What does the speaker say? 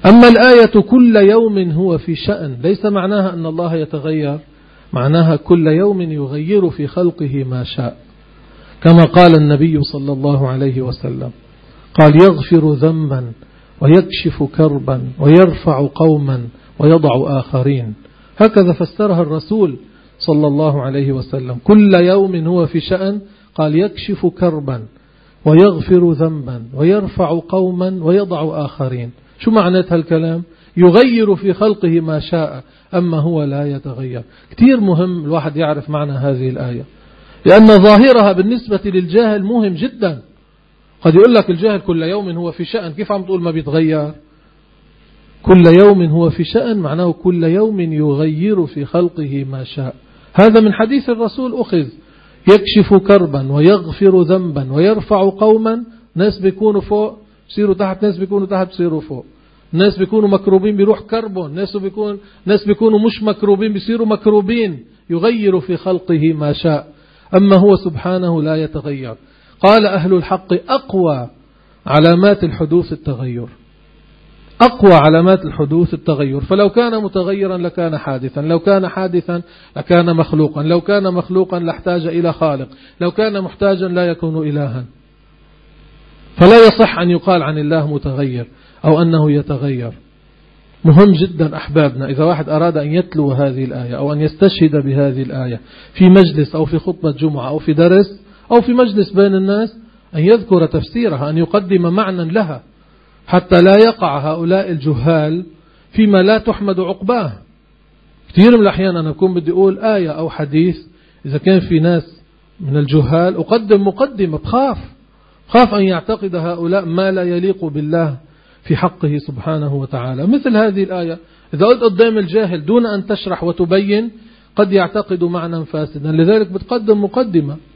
أما الآية كل يوم هو في شأن ليس معناها أن الله يتغير، معناها كل يوم يغير في خلقه ما شاء، كما قال النبي صلى الله عليه وسلم، قال يغفر ذنبا ويكشف كربا ويرفع قوما ويضع آخرين. هكذا فسرها الرسول صلى الله عليه وسلم، كل يوم هو في شأن، قال يكشف كربا ويغفر ذنبا ويرفع قوما ويضع آخرين. شو معنى هالكلام؟ يغير في خلقه ما شاء، أما هو لا يتغير. كتير مهم الواحد يعرف معنى هذه الآية، لأن ظاهرها بالنسبة للجاهل مهم جدا. قد يقول لك الجاهل كل يوم هو في شأن، كيف عم تقول ما بيتغير؟ كل يوم هو في شأن معناه كل يوم يغير في خلقه ما شاء. هذا من حديث الرسول أخذ، يكشف كربا ويغفر ذنبا ويرفع قوما، ناس بيكونوا فوق بصيروا تحت، ناس بيكونوا تحت بصيروا فوق، ناس بيكونوا مكروبين بيروح كربون، ناس بيكونوا مش مكروبين بيصيروا مكروبين. يغير في خلقه ما شاء، أما هو سبحانه لا يتغير. قال أهل الحق أقوى علامات الحدوث التغير، أقوى علامات الحدوث التغير. فلو كان متغيرا لكان حادثا، لو كان حادثا لكان مخلوقا، لو كان مخلوقا لاحتاج إلى خالق، لو كان محتاجا لا يكون إلها. فلا يصح أن يقال عن الله متغير أو أنه يتغير. مهم جدا أحبابنا إذا واحد أراد أن يتلو هذه الآية أو أن يستشهد بهذه الآية في مجلس أو في خطبة جمعة أو في درس أو في مجلس بين الناس، أن يذكر تفسيرها، أن يقدم معنى لها، حتى لا يقع هؤلاء الجهال فيما لا تحمد عقباه. كثير من الأحيان أنا أكون بدي أقول آية أو حديث، إذا كان في ناس من الجهال أقدم مقدمة، خاف أن يعتقد هؤلاء ما لا يليق بالله في حقه سبحانه وتعالى. مثل هذه الآية إذا قلت قدام الجاهل دون أن تشرح وتبين قد يعتقد معنى فاسدا، لذلك بتقدم مقدمة.